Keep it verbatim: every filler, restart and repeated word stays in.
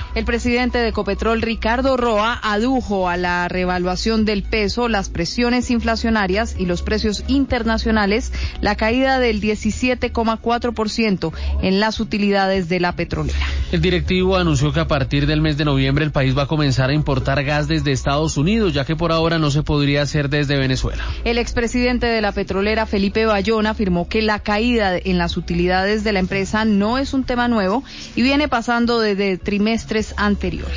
El presidente de Ecopetrol, Ricardo Roa, adujo a la revaluación del peso, las presiones inflacionarias y los precios internacionales, la caída del diecisiete coma cuatro por ciento en las utilidades de la petrolera. El directivo anunció que a partir del mes de noviembre el país va a comenzar a importar gas desde Estados Unidos, ya que por ahora no se podría hacer desde Venezuela. El expresidente de la petrolera, Felipe Bayón, afirmó que la caída en las utilidades de la empresa no es un tema nuevo y viene pasando desde trimestres anteriores.